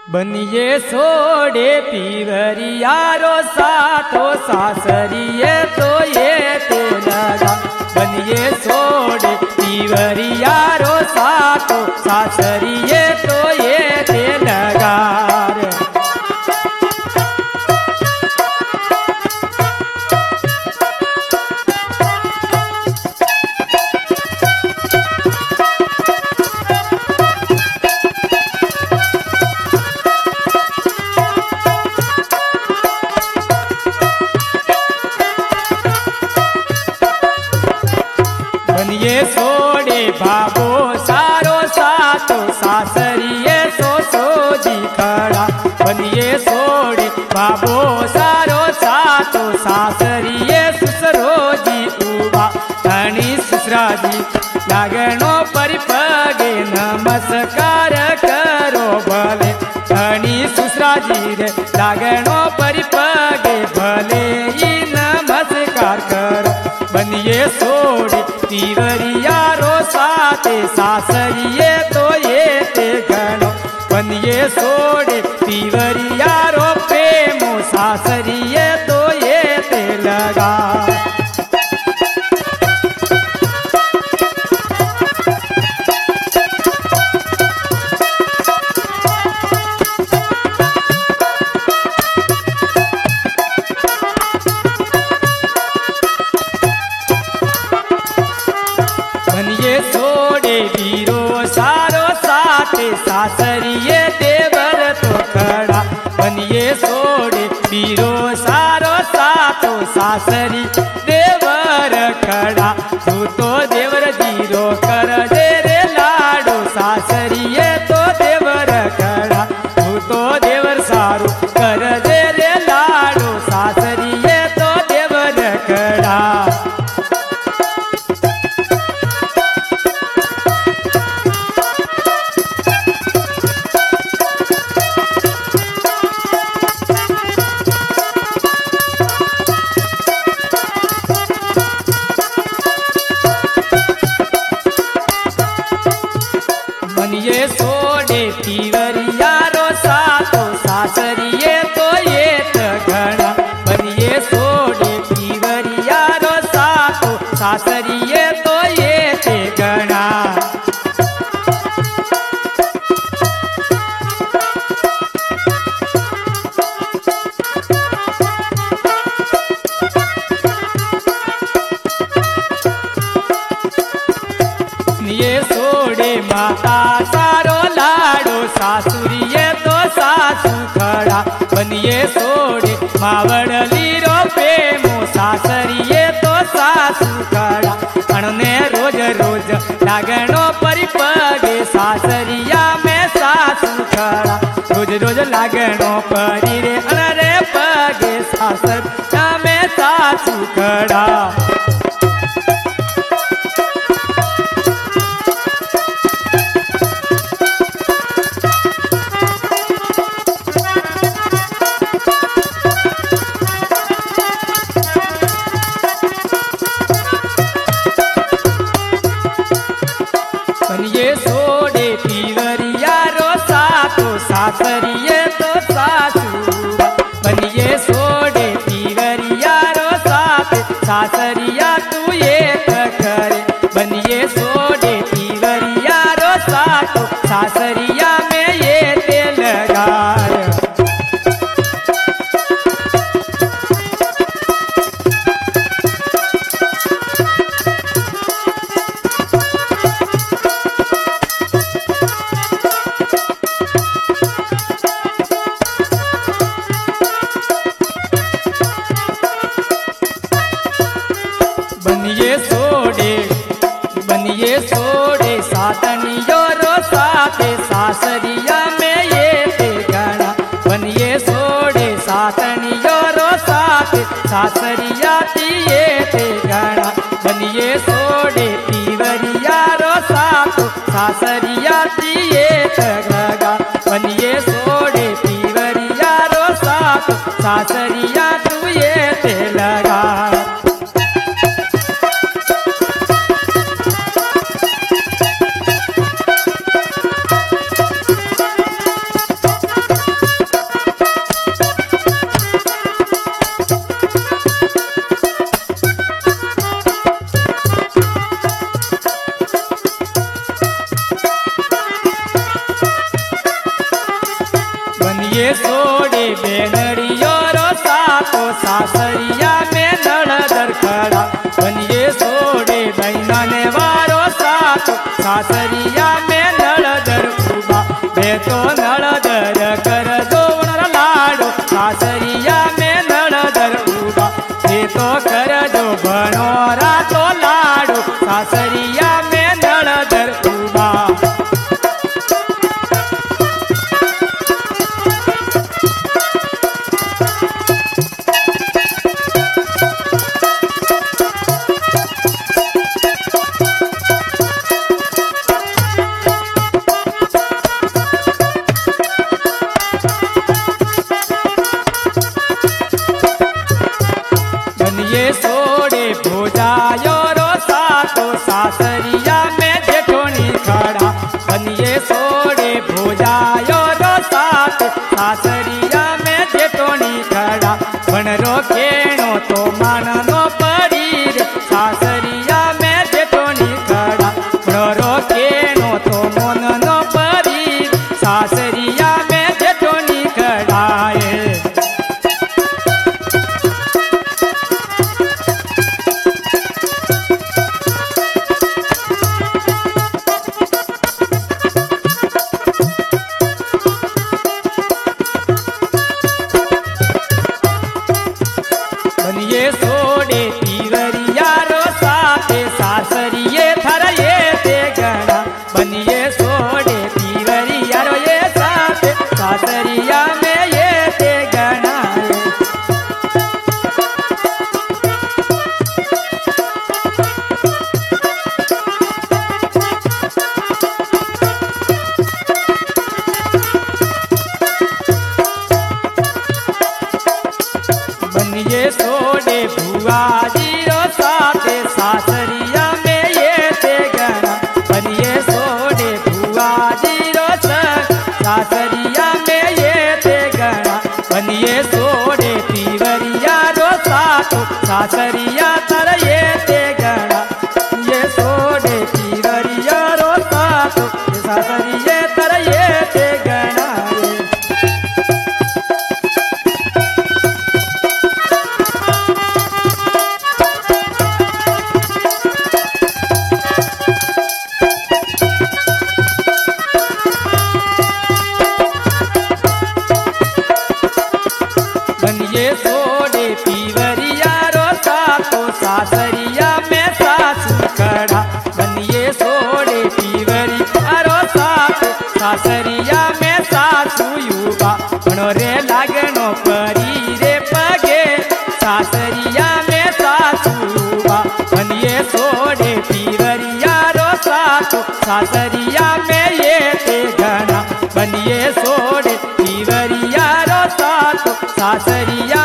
बनिए सोडे पीवरियारो सातो सासरिये तो ये ते लगा। बनिए सोडे पीवरियारो सातो सासरिये तो ये ते लगा। बनिए सोडे बाबो सारो सातो सासरिये सो जी खड़ा। बनिए सोडे बाबो सारो सातो सासरिये सुसरो जी उबा। धनी सुसरा जी लागणो परिपगे नमस्कार करो भले। धनी सुसरा जी रे लागणो परिपगे भले ही नमस्कार करो। बनिए सोडे पीवरियारो साते सासरिये तो ये ते गणो। बनिए सोडे पीवरियारो प्रेमो सासरिये तो ये ते लगा। बनिए सोडे वीरो सारो साते सासरिये देवर तो खड़ा। बनिए सोडे वीरो सारो सातो सासरी देवर खड़ा। तू तो देवर जीरो कर दे रे लाडो सासरिये तो देवर खड़ा। तू तो देवर सारो कर दे रे लाडो सासरिये तो देवर खड़ा। बनिए सोडे पीवरियारो सातो सासरिये तो ये घड़ा। बनिए सोडे पीवरियारो सातो सासरिये तो ये घड़ा। बनिए सोडे माता सारो लाडो सासुरिये तो सासु खड़ा। बनिए सोडे मावड़ली रो प्रेमो सासरिये तो सासु खड़ा। अणने रोज रोज लागणो परिपगे सासरिया में सासु खड़ा। रोज रोज लागणो परी रे अरे पगे सासरिया में सासु खड़ा। बनिए सोडे पीवरियारो सातो सासरिये तो सासु। बनिए सोडे पीवरियारो साते सासरिया तू ये करे। बनिए सोडे पीवरियारो सातो सासरिया में ये ते लगा। बनिए सोडे सातनियो रो साते सासरिया में ये ते गणा। बनिए सोडे सातनियो रो साते सासरिया ये ते गणा। बनिए सोडे पीवरियारो सातो सासरिया ये लगा। बनिए सोडे पीवरियारो सातो सासरिया तू ये ते लगा। बनिए सोड़े बेनड़ियो रो सातो सासरिया में नड़दर खड़ा बनिए सोड़े बहना ने वारो सातो सासरिया में नड़दर उबा बे तो नड़दर कर दो लाडो सासरिया में नड़दर उबा बे तो कर दो बनोरा तो लाडो सासरिया में नड़दर उबा बनिए सोड़े भोजायो रो सातो सासरिया में जेठोनी खड़ा बनिए सोड़े भोजायो रो सातो सासरिया में जेठोनी खड़ा बन रो केणो तो माननो पड़ी रे सासरिया में जेठोनी खड़ा बन रो केणो तो मननो पड़ी सासरिया में जेठोनी खड़ा बनिए सोड़े तीवरिया रो साथे सासरिये थर ये ते गणा बनिए सोड़े तीवरिया रो ये साथे सासरिया में ये ते गणा बनिए सोड़े भुआ जीरो साथे सासरिया में ये ते गणा बनिए सोड़े भुआ जीरो सासरिया में ये ते गणा बनिए सोड़े तीवरिया रो सातो सासरिया तर ये ते गणा ये सोड़े तीवरिया रो सातो सासरिये तर ये ते गणा बनिए सोड़े तीवरिया रो सातो सासरिया में सासू खड़ा बनिए सोड़े तीवरिया रो सातो सासरिया में सासू युवा बनो रे लागनो परी रे पगे सासरिया में सासू युवा बनिए सोड़े तीवरिया रो सातो सासरिया में ये ते गणा बनिए सोड़े तीवरिया रो सातो सासरिया